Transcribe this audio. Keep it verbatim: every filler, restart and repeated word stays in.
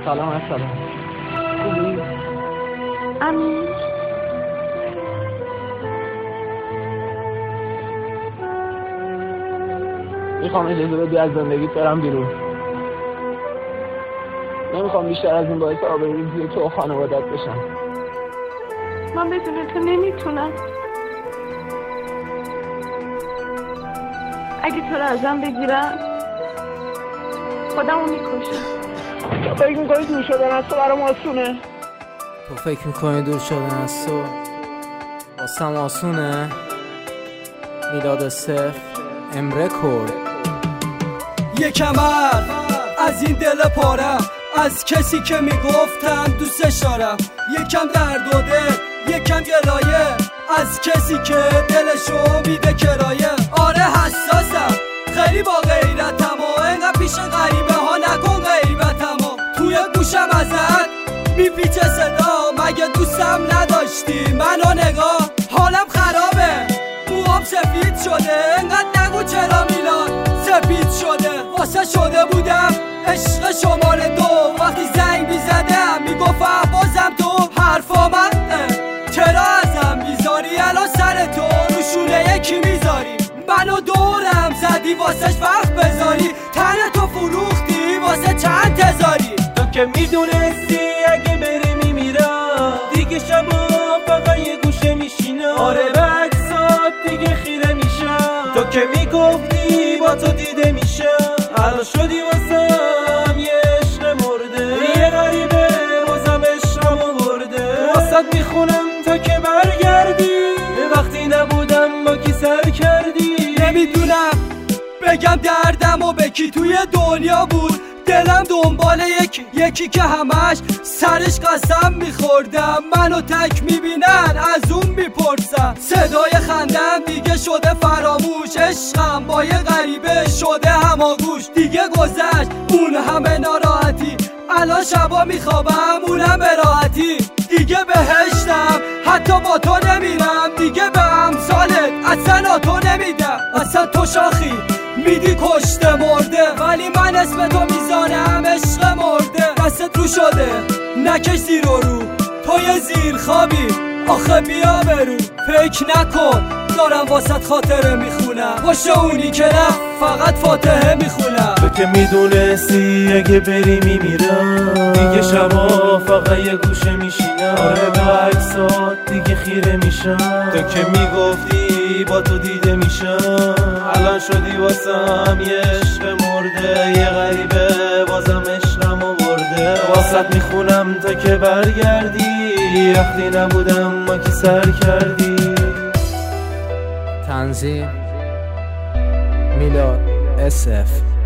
سلام السلام. خوبی؟ امین میخوام اجازه بدی از زندگیت برم بیرون. نمیخوام بیشتر از این باعث آبروریزی تو و خانوادت بشم. من بدون تو نمیتونم. اگه تو رو ازم بگیرم خودمو میکشم. تو فکر میکنی دور شدن از تو برام آسونه؟ تو فکر میکنی دور شدن از تو واسم آسونه؟ میلاد صفر امره کرد. یکم از این دل پارم، از کسی که میگفتم دوستش دارم. یکم درد و دل، یکم گلایه، از کسی که دلشو میده کرایه. آره حساسم خیلی با غیرتم و اینقدر پیش غریبه ها نکن غیبتم و توی گوشم ازت میپیچه صدا. مگه دوستم نداشتی منو نگاه؟ حالم خرابه موام سفید شده، اینقدر نگو چرا میلاد سفید شده. واسه شده بودم عشق شماره دو، وقتی زنگ میزدم میگفتم بازم تو حرفا من چرا ازم میذاری الان سر تو روشونه یکی میذاری. منو دورم زدی واسهش وقت بذاری، تن تو فروختی واسه چند تزاری. تو که میدونستی اگه بری میمیرم، دیگه شبا فقط یه گوشه میشینم. آره به عکسات دیگه خیره میشم. تو که میگفتی با تو دیده میشم، الان شدی واسم یه عشق مرده. یه غریبه بازم عشقم آورده. واسات میخونم تا که برگردی، وقتی نبودم با کی سر کردی. نمیدونم بگم دردم و به کی توی دنیا بود. دلم دنبال یکی یکی که همش سرش قسم میخوردم. منو تک میبینن از اون میپرسم، صدای خندم دیگه شده فراموش. عشقم با یه غریبه شده هماگوش. دیگه گذشت اون همه ناراحتی، الان شبا میخوابم اونم به راحتی. دیگه بهشتم حتی با تو نمیرم، دیگه به امثالت اصلا تو نمیدم. اصلا تو شاخی میدی کشته مرده، ولی من اسم تو میزانم عشق مرده. دستت رو شده نکش زیر و رو، تو یه زیر خوابی آخه بیا برو. فکر نکن دارم واسط خاطره میخونم، باشه اونی که رفت فقط فاتحه میخونم. تو که میدونستی اگه بری میمیرم، دیگه شبا فقط یه گوشه میشینم. آره به عکسات دیگه خیره میشم. تو که میگفتی با تو دیده میشم، الان شدی واسم یه عشق مرده. یه غریبه بازم عشقم آورده. واسط میخونم تا که برگردی، وقتی نبودم ما کی سر کردی. تنظیم میلاد صفر